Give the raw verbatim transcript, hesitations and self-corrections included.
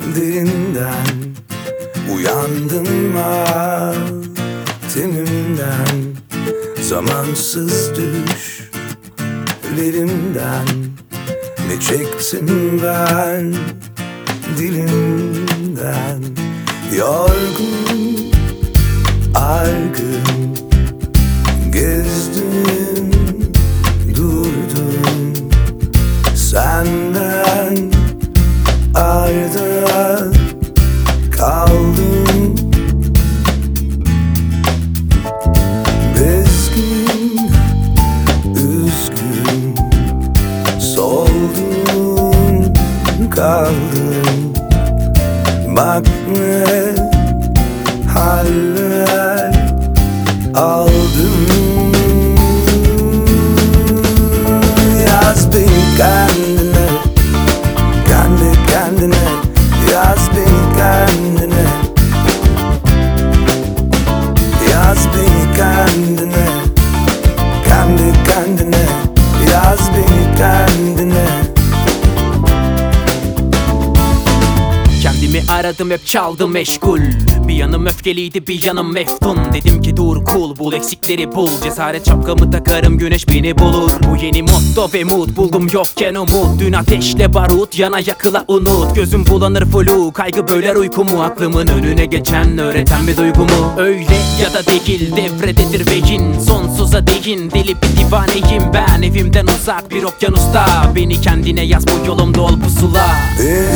derinden uyandım ha, tenimden zamansız düşlerimden ne çektim ben dilimden. Yorgun, argın gezdim, durdum senden arda kaldım. Bezgin, üzgün soldum kaldım. Bak ne haller aldım. Yaz beni kendine, kendi kendine. Yaz beni kendine, yaz beni kendine, kendi kendine. Yaz beni kendine. Kendimi aradım, hep çaldım meşgul. Bir yanım öfkeliydi, bir yanım meftun. Dedim ki dur cool, bul eksikleri bul. Cesaret şapkamı takarım, güneş beni bulur. Bu yeni motto ve mood, buldum yokken umut. Dün ateşle barut, yana yakıla unut. Gözüm bulanır flu, kaygı böler uykumu. Aklımın önüne geçen öğreten bir duygumu. Öyle ya da değil, devrededir beyin. Sonsuza değin, deli bir divaneyim ben. Evimden uzak bir okyanusta, beni kendine yaz, bu yolumda ol pusula.